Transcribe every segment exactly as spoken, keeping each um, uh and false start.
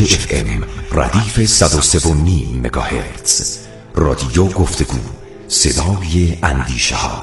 اف ام ردیف صد و سه و نیم مگاهرتز. رادیو گفتگو، صدای اندیشه ها.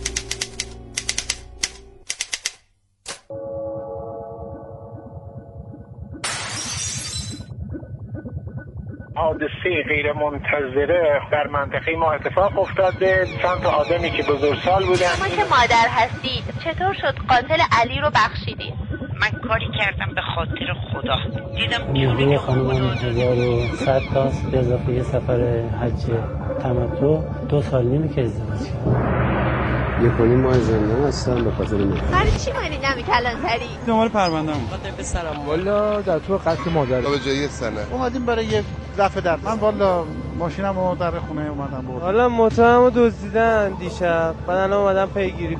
حادثه غیر منتظره در منطقه ما اتفاق افتاده. چند تا آدمی که بزرگسال بودن. شما که مادر هستید چطور شد قاتل علی رو بخشیدید؟ من کاری کردم به خاطر خدا، دیدم نیروی خانم هزار و صد تاست به اضافه یه سفر حج تمتع. دو سال نیمه که ازدواج کردم. یک و نیم ماه زندان هستم به خاطر این. برای چی مانی نمی کلانتری؟ دنبال پرونده‌ام. خاطر پسرم. والا در تو قتل مادر. به جای سنه. اومدیم برای یه رفع درد. من والا ماشینمو در خونه اومدم بردم. والا موتورمو دزدیدن دیشب. بعد الان اومدم پیگیری.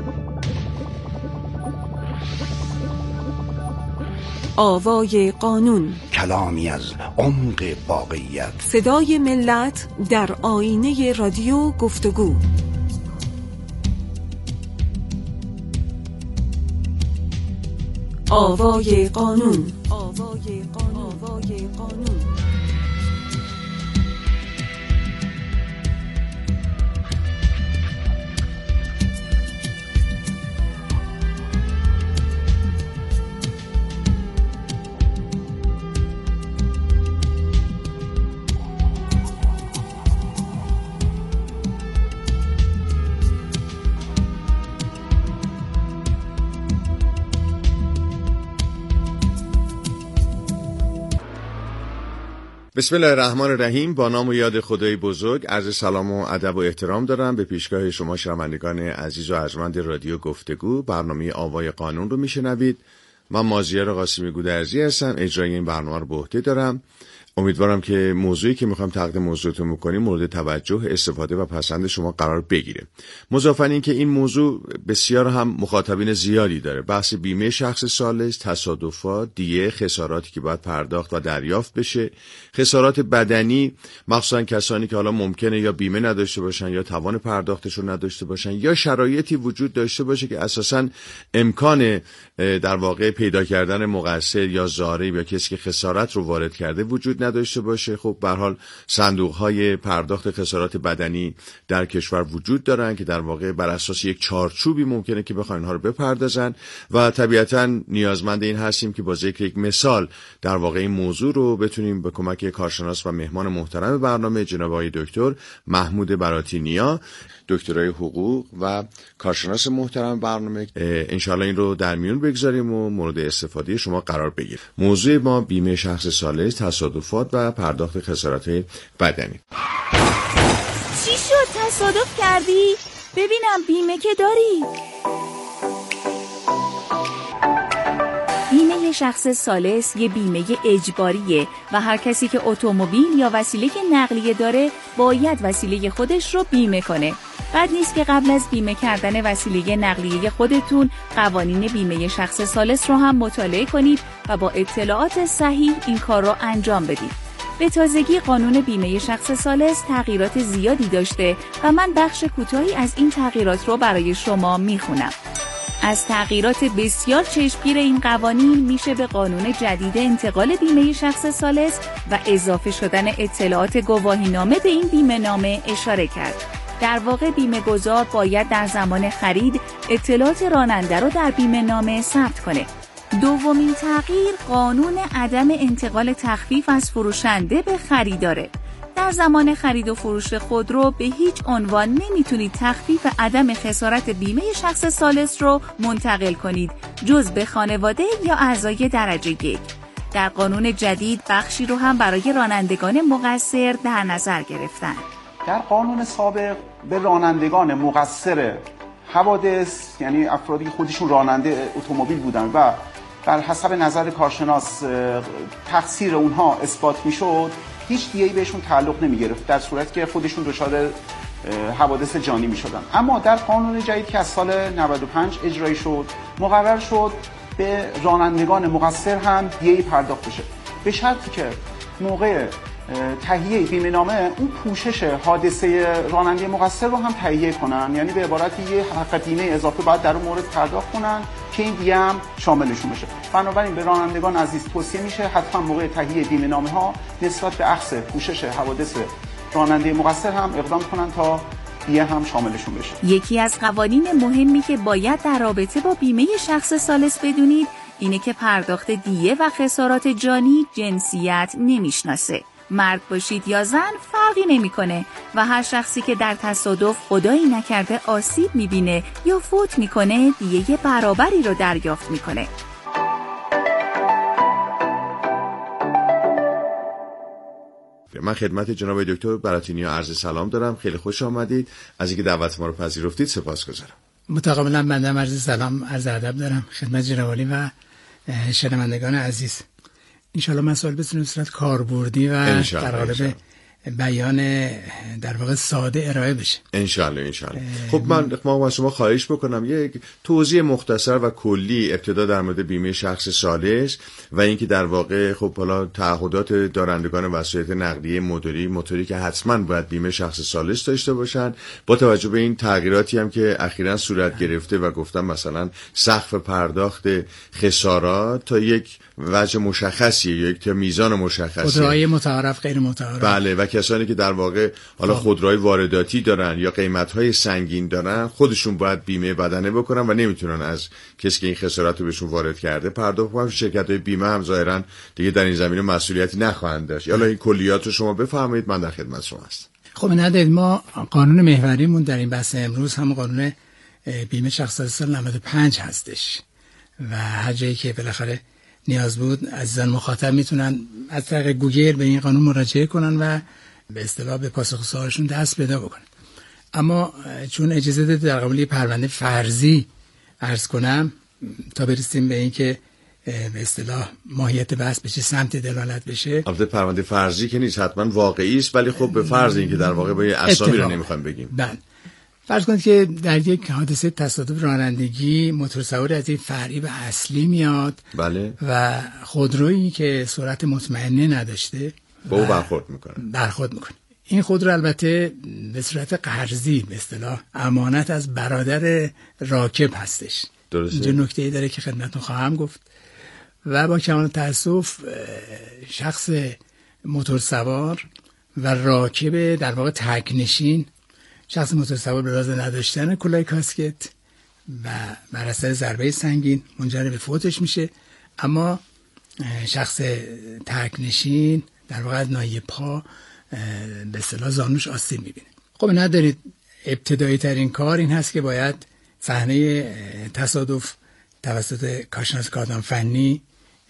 آوای قانون، کلامی از عمق واقعیت، صدای ملت در آینه رادیو گفتگو. آوای قانون، آوای قانون، آوای قانون. بسم الله الرحمن الرحیم. با نام و یاد خدای بزرگ عرض سلام و ادب و احترام دارم به پیشگاه شما شنوندگان عزیز و ارجمند رادیو گفتگو. برنامه آوای قانون رو میشنوید. من مازیار قاسمی گودرزی هستم، اجرای این برنامه رو به عهده دارم. امیدوارم که موضوعی که میخوام تقدیم موضوعتون میکنیم مورد توجه، استفاده و پسند شما قرار بگیره. مضافاً این که این موضوع بسیار هم مخاطبین زیادی داره. بحث بیمه شخص ثالث، تصادفات، دیه، خساراتی که باید پرداخت و دریافت بشه، خسارات بدنی، مخصوصاً کسانی که حالا ممکنه یا بیمه نداشته باشن یا توان پرداختش رو نداشته باشن یا شرایطی وجود داشته باشه که اساساً امکان در واقع پیدا کردن مقصر یا ضارب یا کسی که خسارت رو وارد کرده وجود نداشته باشه. خب به هر حال صندوق‌های پرداخت خسارات بدنی در کشور وجود دارن که در واقع بر اساس یک چارچوبی ممکنه که بخواین اینها رو بپردازن و طبیعتاً نیازمند این هستیم که با ذکر یک مثال در واقع این موضوع رو بتونیم به کمک کارشناس و مهمان محترم برنامه جناب آقای دکتر محمود براتینیا، دکترای حقوق و کارشناس محترم برنامه، انشالله این رو در میون بگذاریم و مورد استفاده شما قرار بگیره. موضوع ما بیمه شخص ثالث، تصادفات و پرداخت خسارات بدنی. چی شد؟ تصادف کردی؟ ببینم بیمه که داری؟ بیمه شخص ثالث یه بیمه اجباریه و هر کسی که اتومبیل یا وسیله نقلیه داره باید وسیله خودش رو بیمه کنه. بد نیست که قبل از بیمه کردن وسیله نقلیه خودتون قوانین بیمه شخص ثالث رو هم مطالعه کنید و با اطلاعات صحیح این کار رو انجام بدید. به تازگی قانون بیمه شخص ثالث تغییرات زیادی داشته و من بخش کوتاهی از این تغییرات رو برای شما میخونم. از تغییرات بسیار چشمگیر این قوانین میشه به قانون جدید انتقال بیمه شخص ثالث و اضافه شدن اطلاعات گواهینامه به این بیمه نامه اشاره کرد. در واقع بیمه گذار باید در زمان خرید اطلاعات راننده رو در بیمه نامه ثبت کنه. دومین تغییر قانون عدم انتقال تخفیف از فروشنده به خریداره. در زمان خرید و فروش خودرو به هیچ عنوان نمیتونید تخفیف عدم خسارت بیمه شخص ثالث رو منتقل کنید جز به خانواده یا اعضای درجه یک. در قانون جدید بخشی رو هم برای رانندگان مقصر در نظر گرفتن. در قانون سابق به رانندگان مقصر حوادث، یعنی افرادی خودشون راننده اتومبیل بودن و بر حسب نظر کارشناس تقصیر اونها اثبات میشد، هیچ دیه‌ای بهشون تعلق نمی گرفت در صورتی که خودشون دچار حوادث جانی می شدن. اما در قانون جدید که از سال نود و پنج اجرایی شد مقرر شد به رانندگان مقصر هم دیه‌ای پرداخت بشه، به شرطی که موقع تهیه بیمه نامه اون پوشش حادثه راننده مقصر رو هم تهیه کنن، یعنی به عبارتی یه حق بیمه اضافه باید در اون مورد پرداخت کنن که که این دیگه هم شاملشون بشه. بنابراین به رانندگان عزیز توصیه میشه حتما موقع تهیه بیمه‌نامه ها نسبت به اخذ پوشش حوادث راننده مقصر هم اقدام کنن تا دیگه هم شاملشون بشه. یکی از قوانین مهمی که باید در رابطه با بیمه شخص ثالث بدونید اینه که پرداخت دیه و خسارات جانی جنسیت نمیشناسه. مرد باشید یا زن فرقی نمیکنه و هر شخصی که در تصادف خدایی نکرده آسیب میبینه یا فوت میکنه دیه برابری رو دریافت میکنه. من خدمت جناب دکتر براتینیا عرض سلام دارم. خیلی خوش آمدید. از اینکه دعوت ما رو پذیرفتید سپاسگزارم. متقابلا بنده عرض سلام عرض ادب دارم خدمت جناب عالی و شنوندگان عزیز. انشالله مسائل به صورت کاربردی و در قالب بیان در واقع ساده ارائه بشه. انشالله انشالله. خب من ما از شما خواهش بکنم یک توضیح مختصر و کلی ابتدا در مورد بیمه شخص ثالث و اینکه در واقع خب حالا تعهدات دارندگان وسایط نقلیه موتوری موتوری که حتما باید بیمه شخص ثالث داشته باشن با توجه به این تغییراتی هم که اخیراً صورت گرفته و گفتم مثلا سقف پرداخت خسارات تا یک وجه مشخصی یا یک میزان مشخصی خودروهای متعارف غیر متعارف بله و کسانی که در واقع حالا خودروهای وارداتی دارن یا قیمت‌های سنگین دارن خودشون باید بیمه بدنه بکنن و نمیتونن از کسی که این خسارت رو بهشون وارد کرده پرداخت کنن. شرکت‌های بیمه هم ظاهراً دیگه در این زمینه مسئولیتی نخواهند داشت. حالا این کلیات رو شما بفرمایید من در خدمت شما هستم. خب ندید ما قانون محوریمون در این بحث امروز هم قانون بیمه شخص سال نود و پنج هستش و هر جایی که بالاخره نیاز بود عزیزان مخاطب میتونن از طریق گوگل به این قانون مراجعه کنن و به اصطلاح به پاسخ سوالشون دست پیدا بکنن. اما چون اجازه داده در قبال پرونده فرضی عرض کنم تا برسیم به این که به اصطلاح ماهیت بحث بشه سمت دلالت بشه. البته پرونده فرضی که نیست حتما واقعی است ولی خب به فرض این که در واقع با اسامی رو نمیخوایم بگیم. بله. فرض کنید که در یک حادثه تصادف رانندگی موتور سواری از این فرعی به اصلی میاد بله و خودرویی که سرعت مطمئنه نداشته با او برخورد میکنه برخورد میکنه. این خودرو البته به صورت قرضی به اصطلاح امانت از برادر راکب هستش. درسته. اینجا نکته‌ای داره که خدمتتون خواهم گفت و با کمال تأسف شخص موتور سوار و راکب در واقع تکنشین شخص موتور سوار به لحاظ نداشتن کلاه کاسکت و بر اثر ضربه سنگین منجر به فوتش میشه، اما شخص تکنشین در واقع از ناحیه پا به اصطلاح زانوش آسیب میبینه. خب ندارید ابتدایی ترین کار این هست که باید صحنه تصادف توسط کارشناس کارتان فنی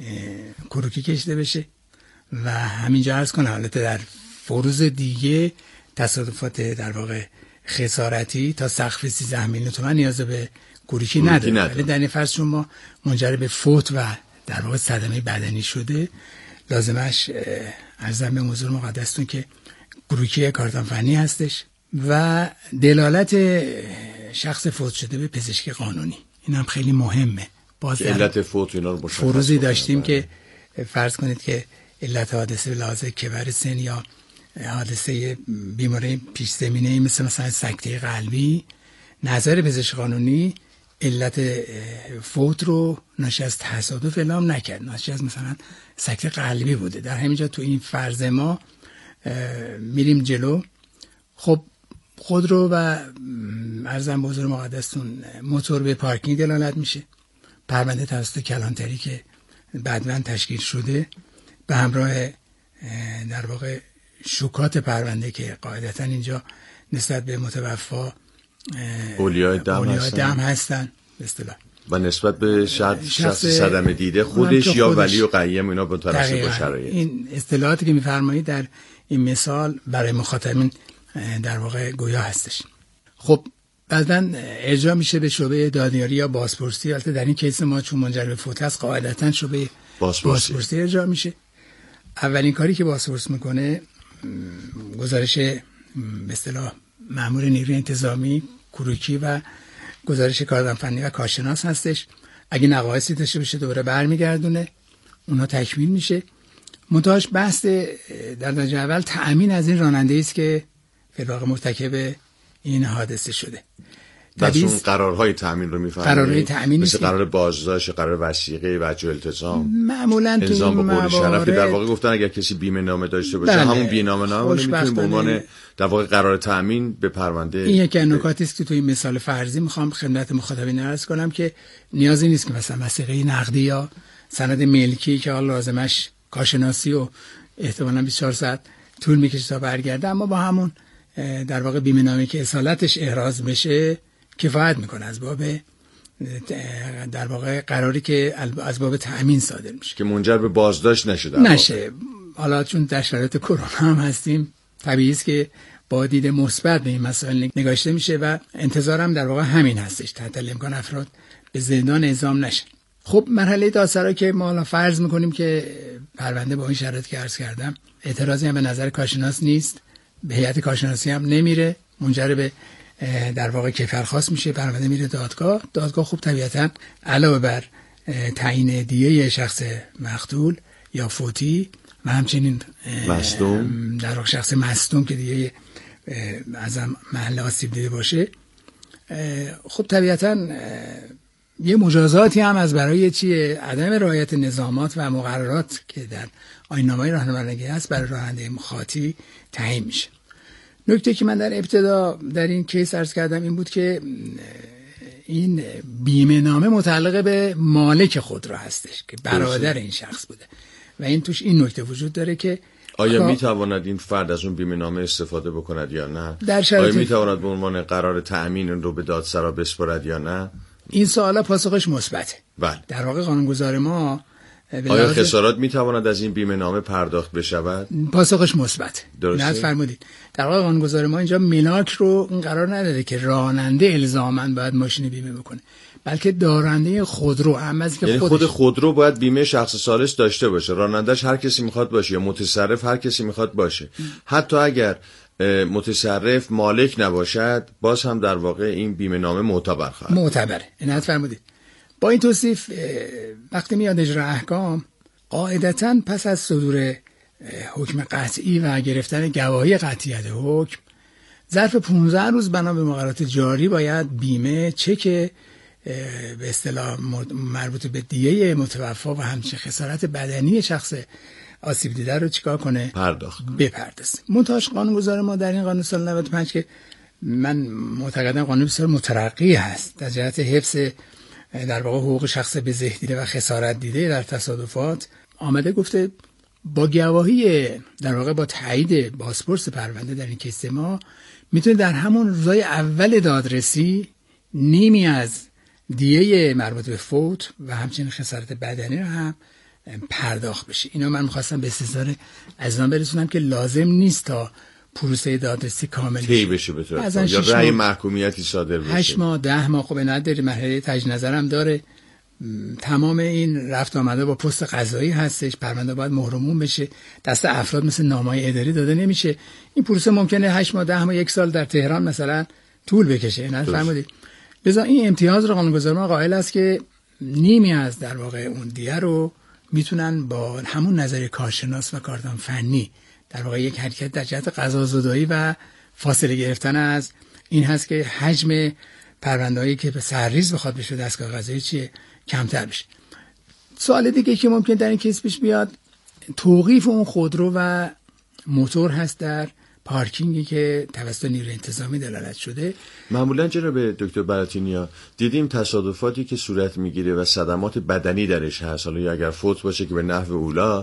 کروکی کشیده بشه و همینجا عرض کنم البته در فروز دیگه تصادفات در واقع خسارتی تا سقف سیزده میلیون تومان نیاز به کروکی نداره، ولی در این فرض چون ما منجر به فوت و در واقع صدمه بدنی شده لازمش عرضم به حضور مقدستون که کروکی کارتان فنی هستش و دلالت شخص فوت شده به پزشکی قانونی. این هم خیلی مهمه. باز علت فوت اینا رو مشخص فروزی داشتیم که فرض کنید که علت حادثه لحاظ کبر سن یا حادثه بیماری پیش زمینه‌ای مثل مثلا سکته قلبی، نظر پزشک قانونی علت فوت رو ناشی از تصادف اعلام نکرد، ناشی از مثلا سکته قلبی بوده. در همینجا تو این فرض ما میریم جلو. خب خود رو و عرضم به حضور مقدستون موتور به پارکینگ دلالت میشه. پرونده توسط کلانتری که بعداً تشکیل شده به همراه در واقع شکات پرونده که قاعدتاً اینجا نسبت به متوفا اولیای دم هستن, دم هستن به اصطلاح و نسبت به شخص صدمه دیده خودش یا خودش ولی و قیم اینا به تناسب با شرایط. این اصطلاحاتی که می‌فرمایید در این مثال برای مخاطبین در واقع گویا هستش. خب بعداً ارجاع میشه به شعبه دادیاری یا بازپرسی. البته در این کیس ما چون منجر به فوت است قاعدتاً شعبه بازپرسی. بازپرسی ارجاع میشه. اولین کاری که بازپرس میکنه گزارش به اصطلاح مأمور نیروی انتظامی کروکی و گزارش کارتان فنی و کارشناس هستش. اگه نقایصی داشته باشه دوباره برمیگردونه، اونها تکمیل میشه. منتهاش بحث در درجه اول تأمین از این راننده است که فی الواقع مرتکب این حادثه شده. اون قرارهای تامین رو میفهمید. قرارهای تامین مثل قرار بازداشت، قرار وثیقه وجه التزام، معمولا تو این موارد شرف که در واقع گفتن اگر کسی بیمه نامه داشته باشه بله. همون بیمه نامه رو میتونه به عنوان در واقع قرار تامین به پرونده. این یکی از نکاتی است که تو این مثال فرضی میخوام خدمت مخاطبین عرض کنم که نیازی نیست که مثلا وثیقه نقدی یا سند ملکی که حالا لازمش کارشناسی و احتمالاً بیست و چهار ساعت طول میکشه تا برگرده، اما با همون در واقع بیمه نامه که اصالتش احراز بشه کفایت میکنه از باب در واقع قراری که از باب تأمین صادر میشه که منجر به بازداشت نشه. نشه. حالا چون در شرایط کرونا هم هستیم طبیعی است که با دید مثبت به این مسائل نگاشته میشه و انتظارم در واقع همین هستش، تحت الامکان افراد به زندان اعزام نشن. خب مرحله دادسرا که ما الان فرض میکنیم که پرونده با این شرایط که عرض کردم اعتراضی هم به نظر کارشناس نیست، به هیئت کارشناسی هم نمیره، منجر به در واقع کیفرخواست میشه، پرونده میره دادگاه. دادگاه خوب طبیعتا علاوه بر تعیین دیه شخص مقتول یا فوتی و همچنین مصدوم، در واقع شخص مصدوم که دیگه از محل آسیب دیده باشه، خب طبیعتا یه مجازاتی هم از برای چیه عدم رعایت نظامات و مقررات که در آیین‌نامه راهنمایی هست برای راننده مخاطی تعیین میشه. نکته که من در ابتدا در این کیس عرض کردم این بود که این بیمه نامه متعلق به مالک خودرو هستش که برادر این شخص بوده و این توش این نکته وجود داره که آیا میتواند این فرد از اون بیمه نامه استفاده بکند یا نه؟ در شرایط آیا میتواند به عنوان قرار تأمین رو به دادسرا بسپارد یا نه؟ این سوالا پاسخش مثبته. بله. در واقع قانونگذار ما آیا خسارات میتواند از این بیمه نامه پرداخت بشود؟ پاسخش مثبت. درسته. نه فرمودید. در واقع قانونگذار ما اینجا ملاک رو این قرار نداده که راننده الزاماً باید ماشین بیمه بکنه، بلکه دارنده خودرو هم از که یعنی خودش... خود خودرو باید بیمه شخص ثالث داشته باشه، رانندش هر کسی میخواد باشه یا متصرف هر کسی میخواد باشه. حتی اگر متصرف مالک نباشد باز هم در واقع این بیمه نامه معتبر خواهد. معتبره. اینت فرمودید. با این توصیف وقتی میاد اجرا احکام قاعدتاً پس از صدور حکم قطعی و گرفتن گواهی قطعیت حکم ظرف پانزده روز بنا به مقررات جاری باید بیمه چک به اصطلاح مربوط به دیه متوفا و همچنین خسارت بدنی شخص آسیب دیده رو چیکار کنه؟ پرداخت بپردازه. منتهاش قانونگذار ما در این قانون سال نود و پنج که من معتقدم قانون بسیار مترقی هست در جهت حفظ در واقع حقوق شخص به زه دیده و خسارت دیده در تصادفات آمده گفته با گواهی در واقع با تایید بازپرس پرونده در این کیس ما میتونه در همون روزای اول دادرسی نیمی از دیه مربوط به فوت و همچنین خسارت بدنی رو هم پرداخت بشه. اینا من می‌خواستم به استحضار عزیزان برسونم که لازم نیست تا پروسه دادرسی کامل طی بشه به طور یا رأی محکومیتی صادر بشه. هشت ماه ده ماه خب نداره، مرحله تجدید نظر هم داره. تمام این رفت آمده با پست قضایی هستش، پرونده باید مهرمون بشه، دست افراد مثل نامه‌های اداری داده نمیشه. این پروسه ممکنه هشت ماه ده ماه یک سال در تهران مثلا طول بکشه. نه فهمیدید؟ لذا این امتیاز رو قانونگذار ما قائل است که نیمی از در واقع اون دیه رو میتونن با همون نظریه کارشناس و کاردان فنی در واقع یک حرکت در جهت قضاء‌زدایی و فاصله گرفتن از این هست که حجم پرونده‌ای که به سرریز بخواد بشه دستگاه قضایی چیه کمتر بشه. سوال دیگه که ممکن در این کیس پیش بیاد توقیف اون خودرو و موتور هست در پارکینگی که توسط نیروی انتظامی دلالت شده. معمولا جناب دکتر براتینیا دیدیم تصادفاتی که صورت میگیره و صدمات بدنی درش هست، حالا یا اگر فوت باشه که به نحو اولا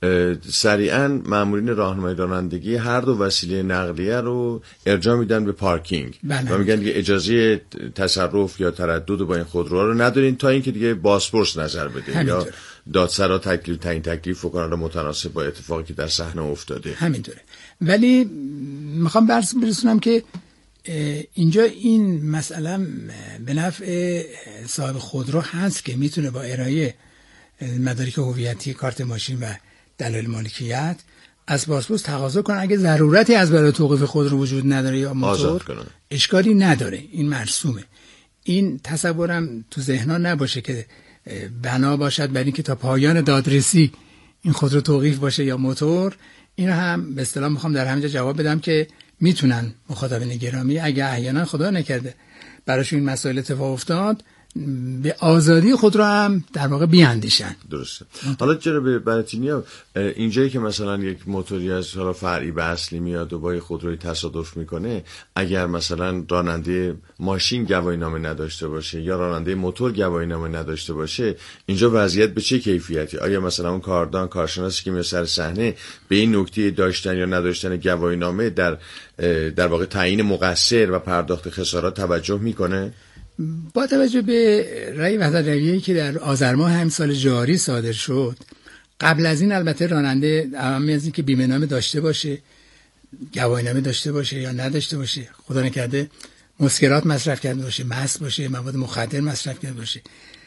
سریعا مامورین راهنمای رانندگی هر دو وسیله نقلیه رو ارجاع میدن به پارکینگ بله. و میگن دیگه اجازه تصرف یا تردد با این خودروها رو ندارین تا اینکه دیگه بازپرس نظر بده همینطوره. یا دادسرا تکلیف تعیین تکلیف کنن متناسب با اتفاقی که در صحنه افتاده. همینطوره. ولی میخوام برس برسونم که اینجا این مسئله به نفع صاحب خودرو هست که میتونه با ارائه مدارک هویتی، کارت ماشین و دلایل مالکیت از بازپرس تقاضا کنه اگه ضرورتی از برای توقیف خودرو وجود نداره یا موتور اشکالی نداره، این مرسومه. این تصورم تو ذهن‌ها نباشه که بنا باشد برای اینکه تا پایان دادرسی این خودرو توقیف باشه یا موتور. این هم به اصطلاح میخوام در همینجا جواب بدم که میتونن مخاطبین گرامی اگه احیانا خدا نکرده براشون این مسائل اتفاق افتاد به آزادی خود رو هم در واقع بیاندیشن. درسته. حالا جناب براتینیا، اینجایی که مثلا یک موتوری از حالا فرعی به اصلی میاد و با خودروی تصادف میکنه، اگر مثلا راننده ماشین گواهینامه نداشته باشه یا راننده موتور گواهینامه نداشته باشه، اینجا وضعیت به چه کیفیتی؟ آیا مثلا اون کاردان کارشناسی که میاد سر صحنه به این نکته داشتن یا نداشتن گواهینامه در در واقع تعیین مقصر و پرداخت خسارات توجه میکنه؟ با توجه به رأی وحدت رویه‌ای که در آذر ماه هم سال جاری صادر شد، قبل از این البته راننده اهم از این که بیمه نامه داشته باشه، گواهینامه داشته باشه یا نداشته باشه، خدا نکرده مسکرات مصرف کرده باشه، مست باشه، مواد مخدر مصرف کرده باشه،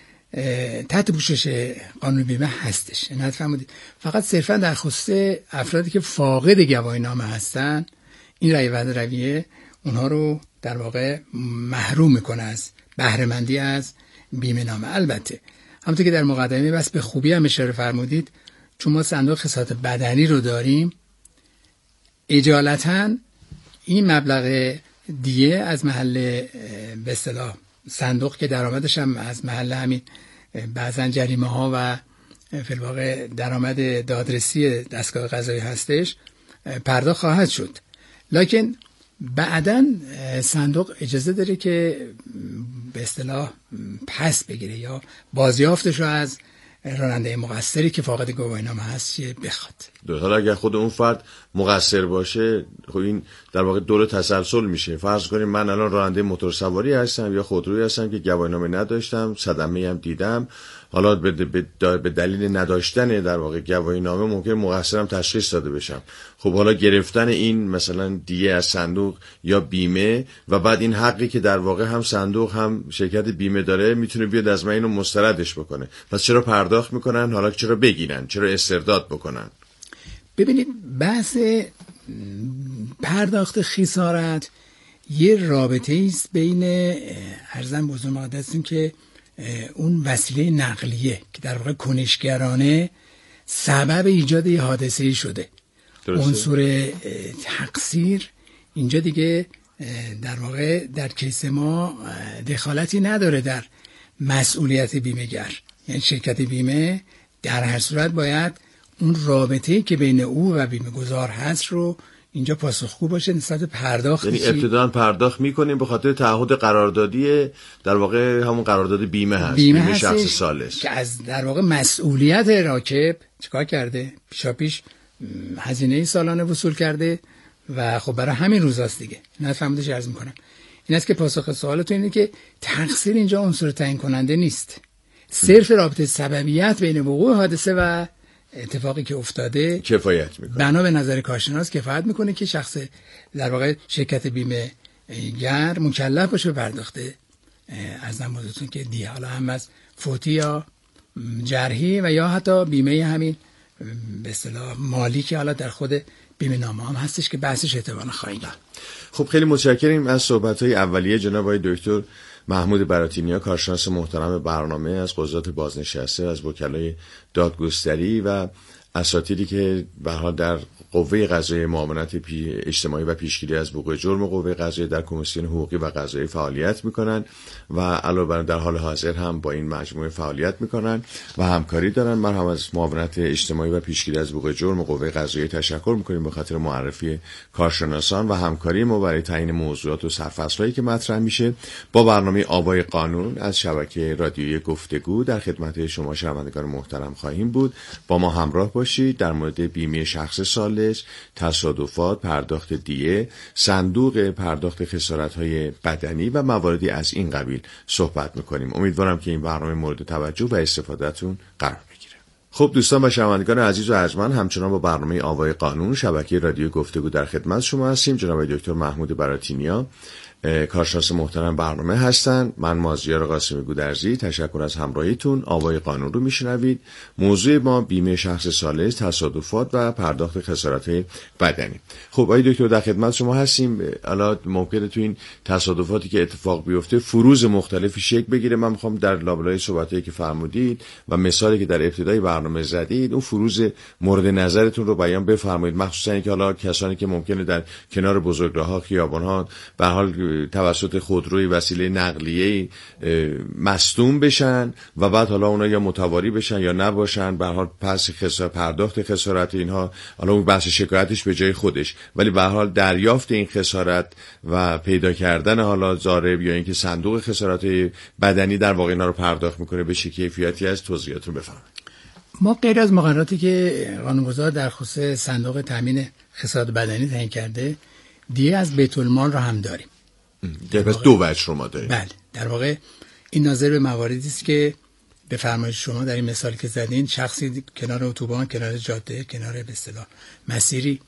تحت پوشش قانون بیمه هستش. نه فهمیدید؟ فقط صرفا در خصوص افرادی که فاقد گواهینامه هستن، این رأی وحدت رویه اونها رو در واقع محروم میکنه از بهره‌مندی از بیمه نامه. البته همونطور که در مقدمه بس به خوبی هم اشاره فرمودید، چون ما صندوق خسارات بدنی رو داریم، اجالتا این مبلغ دیه از محل به اصطلاح صندوق که درآمدش هم از محل همین بعضن جریمه ها و فی الواقع درآمد دادرسی دستگاه قضایی هستش پرداخت خواهد شد. لکن بعداً صندوق اجازه داره که به اصطلاح پس بگیره یا بازیافتش رو از راننده مقصری که فاقد گواهینامه هست بخواد. درست. حالا اگر خود اون فرد مقصر باشه، خب این در واقع دور تسلسل میشه. فرض کنیم من الان راننده موتور سواری هستم یا خودرویی هستم که گواهینامه نداشتم، صدمه هم دیدم، حالا به به دلیل نداشتن در واقع گواهینامه ممکن مقصرم تشخیص داده بشم. خب حالا گرفتن این مثلا دیه از صندوق یا بیمه و بعد این حقی که در واقع هم صندوق هم شرکت بیمه داره میتونه بیاد از من اینو مستردش بکنه. پس چرا پرداخت میکنن؟ حالا چرا بگیرن؟ چرا استرداد بکنن؟ ببینید بحث پرداخت خسارت یه رابطه است بین ارزم بزرگ مقدسیم که اون وسیله نقلیه که در واقع کنشگرانه سبب ایجاد یه حادثه‌ای شده. عنصر تقصیر اینجا دیگه در واقع در کیس ما دخالتی نداره در مسئولیت بیمه‌گر. یعنی شرکت بیمه در هر صورت باید اون رابطه‌ای که بین او و بیمه گذار هست رو اینجا پاسخگو باشه نسبت پرداخت. یعنی ابتداً پرداخت میکنیم به خاطر تعهد قراردادی در واقع همون قرارداد بیمه هست، بیمه, بیمه شخص سالس که از در واقع مسئولیت راکب چیکار کرده؟ پیشاپیش هزینه سالانه وصول کرده و خب برای همین روزاست دیگه. نه فهمیدش عرض میکنم این است که پاسخ سوالتون اینه که تقصیر اینجا عنصر تعیین کننده نیست، صرف رابطه سببیت بین وقوع حادثه و اتفاقی که افتاده کفایت میکنه. بنا به نظر کارشناس کفایت میکنه که شخص در واقع شرکت بیمه گر مکلف باشه پرداخته از نمازتون که دیه، حالا هم از فوتی یا جرحی و یا حتی بیمه همین به اصطلاح مالی که حالا در خود بیمه نامه هم هستش که بحثش احتمالاً خواهیم داشت. خب خیلی متشکریم از صحبت‌های اولیه جناب آقای دکتر محمود براتینیا، کارشناس محترم برنامه از قضات بازنشسته، از وکلای دادگستری و اساتیدی که به حال در قوه قضایی معاونت اجتماعی و پیشگیری از وقوع جرم قوه قضایی در کمیسیون حقوقی و قضایی فعالیت میکنن و علاوه بر در حال حاضر هم با این مجموعه فعالیت میکنن و همکاری دارن. من هم از معاونت اجتماعی و پیشگیری از وقوع جرم قوه قضایی تشکر میکنیم به خاطر معرفی کارشناسان و همکاری ما برای تعیین موضوعات و سرفصلایی که مطرح میشه. با برنامه آوای قانون از شبکه رادیویی گفتگو در خدمت شما شنوندگان محترم خواهیم بود. با ما همراه باشید. در مورد بیمه شخص سالس، تصادفات، پرداخت دیه، صندوق پرداخت خسارت‌های بدنی و مواردی از این قبیل صحبت می‌کنیم. امیدوارم که این برنامه مورد توجه و استفادهتون قرار بگیره. خب دوستان و شنوندگان عزیز و ارجمند، همچنان با برنامه آوای قانون شبکه رادیو گفتگو در خدمت شما هستیم. جناب دکتر محمود براتینیا کارشناس محترم برنامه هستن. من مازیار قاسمی گودرزی، تشکر از همراهیتون. آوای قانون رو میشنوید. موضوع ما بیمه شخص سالس، تصادفات و پرداخت خسارت بدنی. خب آقای دکتر در خدمت شما هستیم. حالا ممکنه تو این تصادفاتی که اتفاق بیفته فروز مختلفی شکل بگیره. من میخوام در لابلای صحبتایی که فرمودید و مثالی که در ابتدای برنامه زدید اون فروز مورد نظرتون رو بیان بفرمایید، مخصوصا اینکه حالا کسانی که ممکنه در کنار بزرگراه‌ها، خیابان‌ها به حال توسط خودروی وسیله نقلیه مصدوم بشن و بعد حالا اونا یا متواری بشن یا نباشن، به هر حال پس خسارت پرداخت خسارت اینها، حالا اون بحث شکایتش به جای خودش، ولی به هر حال دریافت این خسارت و پیدا کردن حالا ضارب یا اینکه صندوق خسارت بدنی در واقع اینا رو پرداخت میکنه به چه کیفیتی از توضیحاتون بفرمایید. ما غیر از مقرراتی که قانونگذار در خصوص صندوق تامین خسارت بدنی تعیین کرده، دیگه از بیت المال رو هم داریم. در واقع دو وجه رو ما داریم. بله، در واقع این ناظر به مواردی است که به فرمایش شما در این مثال که زدین، شخصی کنار اتوبان، کنار جاده، کنار به اصطلاح مسیری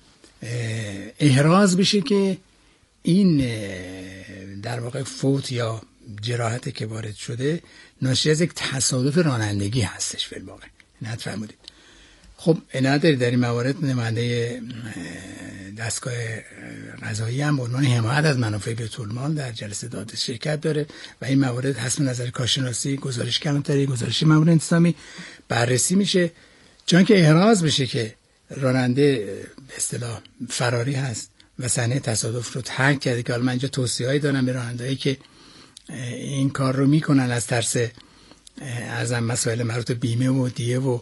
احراز بشه که این در واقع فوت یا جراحت که وارد شده ناشی از یک تصادف رانندگی هستش. فی الواقع نت فرمودید. خب نداری در این موارد نماینده دستگاه قضایی هم به عنوان حمایت از منافع بیت المال در جلسه دادرسی شرکت داره و این موارد حسب نظر کارشناسی، گزارش کلانتری، گزارش مامور انتظامی بررسی میشه، چون که احراز بشه که راننده به اصطلاح فراری هست و صحنه تصادف رو ترک کرده. که حالا من اینجا توصیه‌ای دارم به راننده‌ای که این کار رو میکنن از ترس ارزم مسائل مربوط به بیمه و دیه و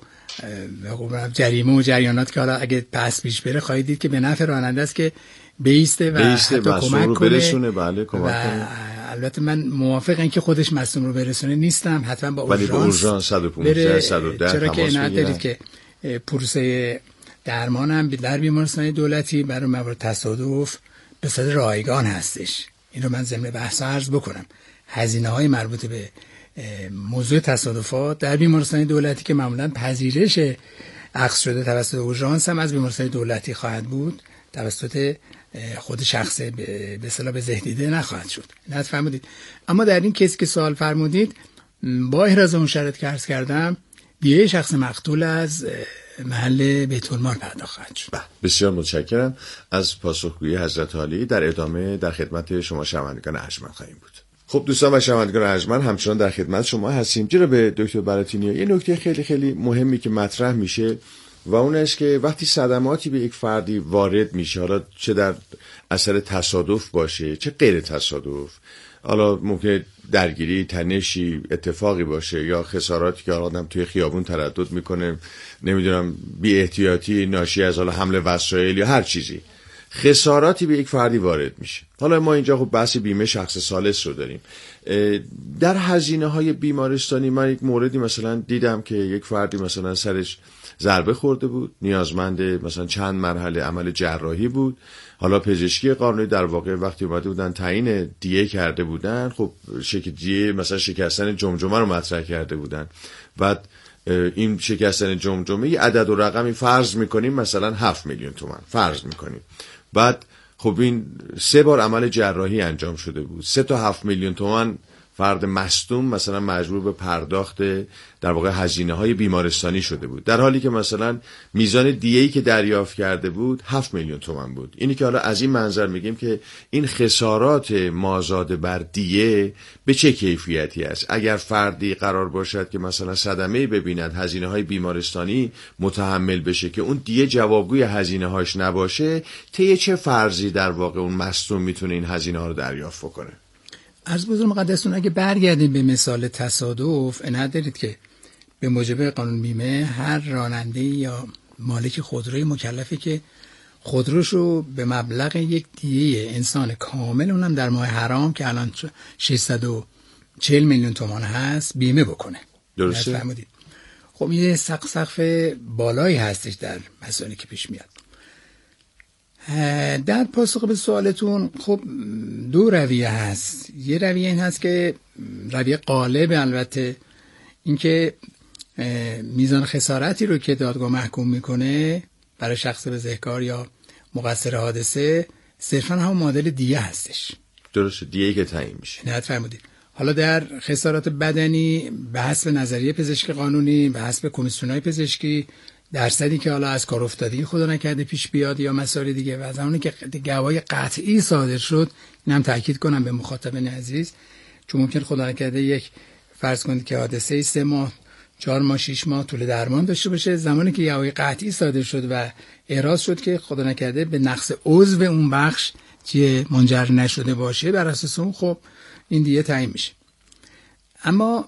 جریمه و جریانات که حالا اگه پس پیش بره خواهید دید که به نفع راننده است که بیسته و بیسته حتی کمک کنه برسونه. بله کمک کنه. البته من موافق این که خودش مصدوم رو برسونه نیستم، حتما با ولی با اورژانس صد و پانزده صد و ده چرا تماس که نه دارید که پروسه درمان هم در بیمارستان دولتی برای موارد تصادف به صورت رایگان هستش. این رو من ضمن بحث عرض بکنم. هزینه های مربوط به موضوع تصادفات در بیمارستان دولتی که معمولا پذیرش اخذ شده توسط اورژانس هم از بیمارستان دولتی خواهد بود، توسط خود شخص به اصطلاح به ذهن دیده نخواهد شد. نه فهمیدید. اما در این کیس که سوال فرمودید، با احراز اون شرط که عرض کردم، دیه شخص مقتول از محل بیت المال پرداخت خواهد شد. بسیار متشکرم از پاسخگویی حضرت عالی. در ادامه در خدمت شما شنوندگان ارجمند خواهیم بود. خب دوستان و شنوندگان ارجمند، همچنان در خدمت شما هستیم. جناب دکتر براتینیا، یه نکته خیلی خیلی مهمی که مطرح میشه و اون است که وقتی صدماتی به یک فردی وارد میشه، حالا چه در اثر تصادف باشه چه غیر تصادف، حالا ممکنه درگیری، تنشی، اتفاقی باشه یا خساراتی که آدم توی خیابون تردد میکنه، نمیدونم بی احتیاطی ناشی از حالا حمل وسایل یا هر چیزی، خساراتی به یک فردی وارد میشه. حالا ما اینجا خب بحث بیمه شخص ثالث رو داریم. در هزینه های بیمارستانی من یک موردی مثلا دیدم که یک فردی مثلا سرش ضربه خورده بود، نیازمند مثلا چند مرحله عمل جراحی بود. حالا پزشکی قانونی در واقع وقتی اومده بودن تعیین دیه کرده بودن، خب شک دیه مثلا شکستن جمجمه رو مطرح کرده بودن. بعد این شکستن جمجمه یه عدد و رقمی فرض میکنیم، مثلا هفت میلیون تومان فرض میکنیم. بعد خب این سه بار عمل جراحی انجام شده بود، سه تا هفت میلیون تومان فرد مصدوم مثلا مجبور به پرداخت در واقع هزینه های بیمارستانی شده بود، در حالی که مثلا میزان دیه‌ای که دریافت کرده بود هفت میلیون تومان بود. اینی که حالا از این منظر میگیم که این خسارات مازاد بر دیه به چه کیفیتی است. اگر فردی قرار باشد که مثلا صدمه‌ای ببیند، هزینه های بیمارستانی متحمل بشه که اون دیه جوابگوی هزینه هاش نباشه، طی چه فرضی در واقع اون مصدوم میتونه این هزینه ها رو دریافت کنه؟ عرض بزرگ مقدسون، اگه برگردیم به مثال تصادف، عنایت دارید که به موجب قانون بیمه هر راننده یا مالک خودروی مکلفه که خودروشو به مبلغ یک دیه انسان کامل، اونم در ماه حرام که الان ششصد و چهل میلیون تومان هست، بیمه بکنه. درسته؟ خب یه سقف سقف بالایی هستش در مسائلی که پیش میاد. در پاسخ به سوالتون، خب دو رویه هست. یه رویه این هست که رویه غالب، البته اینکه میزان خسارتی رو که دادگاه محکوم میکنه برای شخص بزهکار یا مقصر حادثه صرفا هم معادل دیه هستش. درسته، دیه‌ای که تعیین میشه. نه فرمودید. حالا در خسارات بدنی به حسب نظریه پزشک قانونی، به حسب کمیسیون‌های پزشکی، درصدی که حالا از کار افتادگی خدا نکرده پیش بیاد یا مسائل دیگه، و زمانی که گواهی قطعی صادر شد، اینم تاکید کنم به مخاطبان عزیز، چون ممکن خدا نکرده یک فرض کنید که حادثه سه ماه، چهار ماه، شش ماه طول درمان داشته باشه، زمانی که گواهی قطعی صادر شد و احراز شد که خدا نکرده به نقص عضو اون بخش چیه منجر نشده باشه، بر اساس اون خب این دیگه تعیین میشه. اما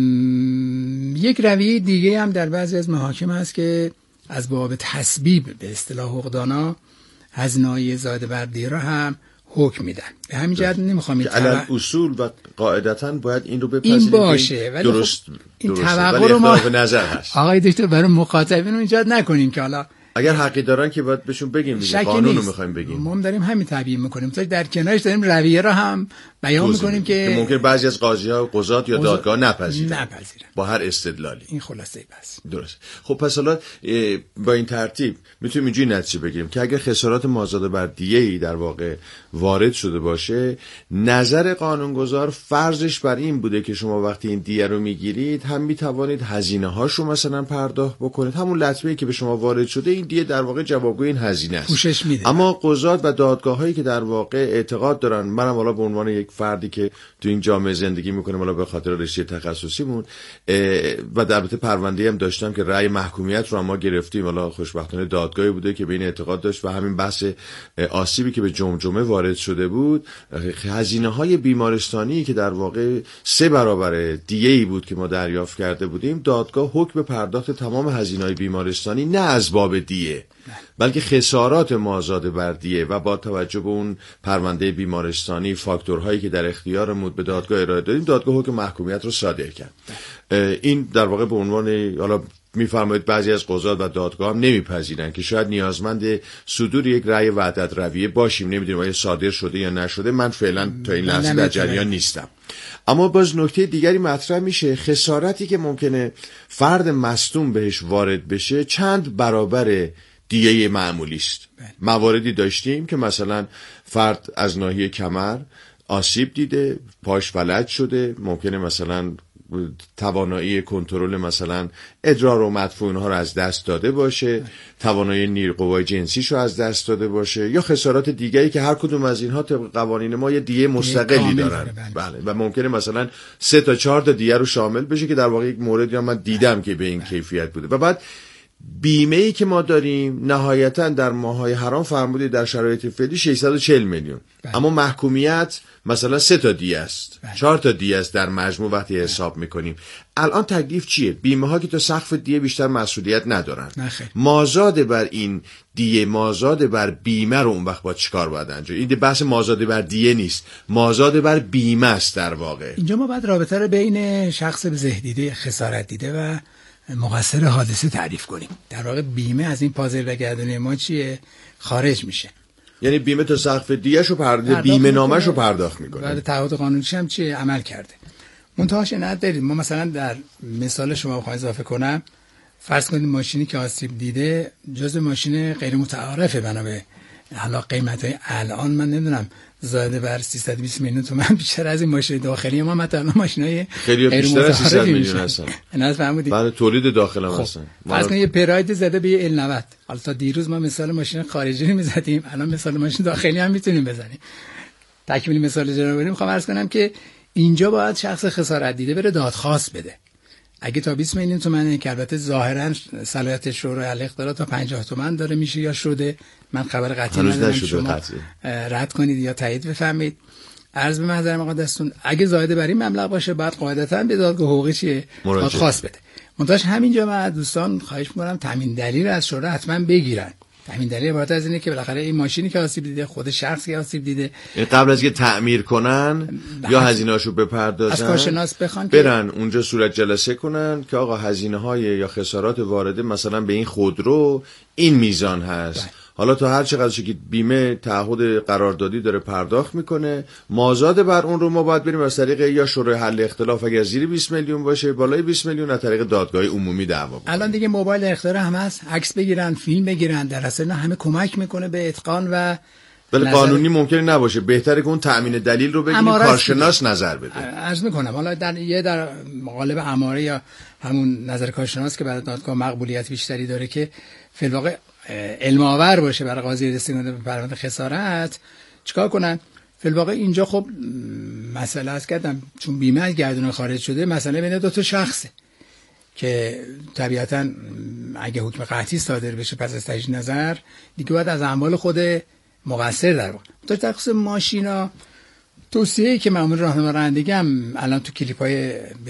یک رویه دیگه هم در بعضی از محاکم هست که از باب تسبیب به اصطلاح حقوقدانا هزینه‌های زائد بر دیه را هم حکم میدن. به همین جهت نمیخوام این علل اصول و قاعدتاً باید این رو بپذیریم این باشه، ولی درست خب این درسته. توقع رو ما نظر هست. آقای دکتر برای مخاطبین ایجاد نکنیم که حالا اگر حقی دارن که باید بهشون بگیم دیگه، قانون رو میخوایم بگیم. ما داریم همین تبیین میکنیم، تا در کنارش داریم رویه را هم بیان میکنیم که, که ممکن بعضی از قاضی‌ها و قضات یا دادگاه نپذیرن نپذیرن با هر استدلالی. این خلاصه بس. درست. خب پس حالا با این ترتیب میتونیم اینجوری نتیجه بگیریم که اگر خسارات مازاد بر دیه‌ای در واقع وارد شده باشه، نظر قانونگذار فرضش بر این بوده که شما وقتی این دیه رو میگیرید هم میتوانید هزینه هاشو مثلا پرداخت بکنید، همون لطمه‌ای که به شما وارد شده این دیه در واقع جوابگوی این هزینه است. پوشش میده. اما قضات و دادگاه‌هایی که در واقع اعتقاد دارن، منم حالا به عنوان یک فردی که تو این جامعه زندگی میکنم حالا به خاطر رشته تخصصیمون و در البته پرونده هم داشتم که رأی محکومیت رو ما گرفتیم، حالا خوشبختانه دادگاهی بوده که به این اعتقاد داشت و همین بحث آسیبی که به جمجمه وارد شده بود، هزینه‌های بیمارستانی که در واقع سه برابر دیه‌ای بود که ما دریافت کرده بودیم، دادگاه حکم به پرداخت تمام هزینه‌های بیمارستانی نه از باب دیه بلکه خسارات مازاد بر دیه و با توجه به اون پرونده بیمارستانی، فاکتورهایی که در اختیارمون به دادگاه ارائه دادیم، دادگاه حکم محکومیت رو صادر کرد. این در واقع به عنوان، حالا میفرمایید بعضی از قضات و دادگاه هم نمیپذیرن که شاید نیازمند صدور یک رأی وحدت رویه باشیم، نمیدونیم آیا صادر شده یا نشده، من فعلا تا این لحظه در جریان نیستم. اما باز نکته دیگری مطرح میشه، خسارتی که ممکنه فرد مصدوم بهش وارد بشه چند برابر دیه معمولی است. مواردی داشتیم که مثلا فرد از ناحیه کمر آسیب دیده، پاش فلج شده، ممکنه مثلا توانایی کنترل مثلا ادرار و مدفوع اینها رو از دست داده باشه، توانایی نیروی جنسیش رو از دست داده باشه، یا خسارات دیگری که هر کدوم از اینها طبق قوانین ما یه دیه مستقلی دارن. بله. و ممکنه مثلا سه تا چهار تا دیه رو شامل بشه که در واقع یک موردی من دیدم که به این کیفیت بوده. و بعد بیمه‌ای که ما داریم نهایتاً در ماه‌های حرام فرمودید در شرایط فعلی ششصد و چهل میلیون، بله. اما محکومیت مثلا سه تا دیه است، بله. چهار تا دیه است در مجموع وقتی حساب میکنیم. الان تکلیف چیه؟ بیمه ها که تا سقف دیه بیشتر مسئولیت ندارن، نخیر. مازاد بر این دیه، مازاد بر بیمه رو اون وقت با چیکار باید انجام؟ این بحث مازاد بر دیه نیست، مازاد بر بیمه است در واقع. اینجا ما باید رابطه رو بین شخص زه دیده، خسارت دیده و مقصر حادثه تعریف کنیم. در واقع بیمه از این پازل و گردونه ما چیه؟ خارج میشه. یعنی بیمه تا سقف دیه‌شو رو پرداخت، بیمه نامه‌شو پرداخت میکنه. بعد تعهد قانونیش هم چیه؟ عمل کرده. منتهاش ندارید. ما مثلا در مثال شما بخوام اضافه کنم، فرض کنید ماشینی که آسیب دیده جزء ماشین غیر متعارفه، بنا به حالا قیمت‌های الان من نمیدونم زائد بر سیصد و بیست میلیون تومان بیشتر از این ماشین داخلی ما، مثلا ماشینای خیلی بیشتر از سیصد میلیون هستن. اینا فهمیدید؟ بله تولید داخل هم هستن. فرض کنید یه پراید زده به ال نود. حالا تا دیروز ما مثال ماشین خارجی رو می‌زدیم، الان مثال ماشین داخلی هم میتونیم بزنیم. تکمیل مثال جناب علی می‌خوام عرض کنم که اینجا باید شخص خسارت دیده بره دادخواست بده. اگه تا بیست میلیون تومانه که البته ظاهرا صلاحیت شورای الاختیار تا پنجاه تومن داره میشه یا شده، من خبر قطعی ندارم، شما رد کنید یا تایید بفرمایید. عرض به محضر مقدستون اگه زائد بر این مبلغ باشه بعد قاعدتاً به دادگاه حقوقی چیه دادخواست بده. منتها همینجا من دوستان خواهش می‌کنم تامین دلیل از شورا حتما بگیرن. تامین دلیل عبارت از اینه که بالاخره این ماشینی که آسیب دیده، خود شخصی که آسیب دیده، قبل از اینکه تعمیر کنن یا هزینه‌اشو بپردازن از کارشناس بخوان برن اونجا صورت جلسه کنن که آقا هزینه‌های یا خسارات وارده مثلا به این خودرو این میزان هست. بله. حالا تا هر چقدر که بیمه تعهد قراردادی داره پرداخت میکنه، مازاد بر اون رو ما باید بریم از طریق یا شورای حل اختلاف اگر زیر بیست میلیون باشه، بالای بیست میلیون از طریق دادگاه عمومی دعوا کنه. الان دیگه موبایل اختیار هم هست، عکس بگیرن، فیلم بگیرن، در اصل همه کمک میکنه به اتقان و ولی قانونی ممکنه نباشه، بهتره که اون تأمین دلیل رو بگیریم کارشناس نظر بده. عرض میکنم حالا در یه در قالب اماره یا همون نظر کارشناس که برای دادگاه مقبولیت بیشتری داره که فی الواقع علم آور باشه برای قاضی رسیدن به پرونده خسارت، چیکار کنن؟ فی الواقع اینجا خب مسئله است کردم چون بیمه از گردون خارج شده، مسئله بین دو تا شخصه که طبیعتاً اگه حکم قطعی صادر بشه پس از تجدید نظر دیگه باید از اموال خود مقصر در واقع. تا تخصیص ماشینا توصیه‌ای که مأمور راهنما رانندگی هم الان تو کلیپ‌های